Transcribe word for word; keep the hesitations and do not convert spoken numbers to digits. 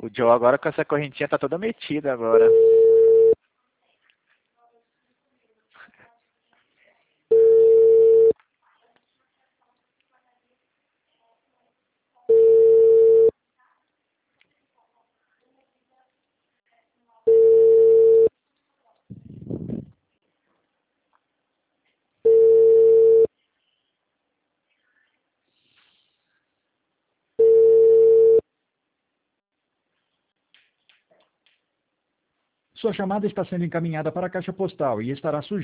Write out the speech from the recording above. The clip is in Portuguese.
O Joe agora com essa correntinha tá toda metida agora. Sua chamada está sendo encaminhada para a caixa postal e estará sujeita